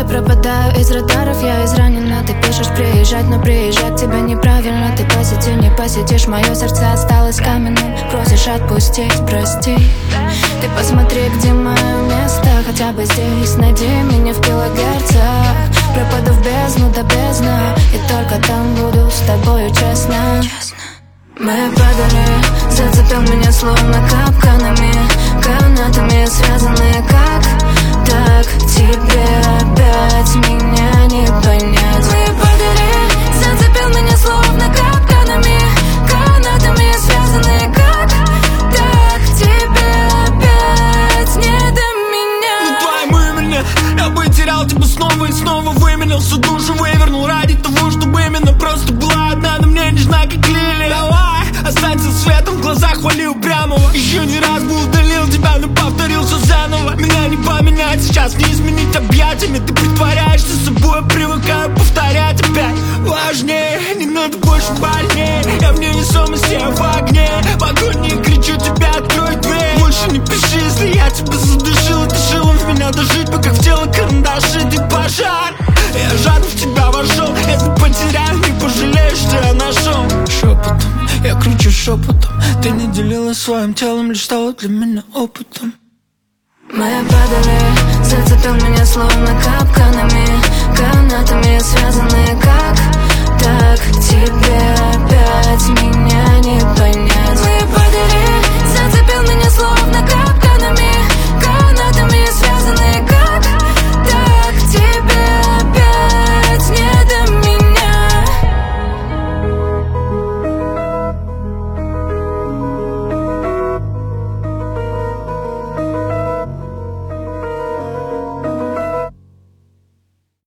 пропадаю из радаров, я изранена. Ты пишешь приезжать, но приезжать к тебе неправильно. Ты посети, не посетишь, мое сердце осталось каменным. Просишь отпустить, прости. Ты посмотри, где мое место, хотя бы здесь. Найди меня в килогерцах. Пропаду в бездну до бездны, и только там буду с тобою честно. Мы падали, зацепил меня словно капканами, канатами связанные как так тебе опять меня не понять. Мы падали, зацепил меня словно капканами, канатами связанные как так тебе опять не до меня. Ну твоим именем я бы терял тебя снова и снова, выменял всю душу, вывернул ради того, чтобы именно просто была одна, но мне нежна как лилия. Давай, останься светом в глазах, хвали упрямого. Еще не раз бы удалил тебя, но повторил все заново. Меня не поменять, сейчас не изменить объятиями. Ты притворяешься собой, привыкаю повторять опять. Важнее, не надо больше больнее. Я в невесомости, я в огне. В огонь не кричу, тебя открой дверь. Больше не пиши, если я тебя задушил. Ты жил в меня дожить, пока в тело карандаши. Ты пожар, я жадно в тебя вошел. Если потеряю, не пожалеешь, что я нашел. Шепотом, я кричу шепотом. Ты не делилась своим телом, лишь стала для меня опытом. Мы падали, зацепил меня словно капканами, канатами связанные как так тебе опять меня не понять.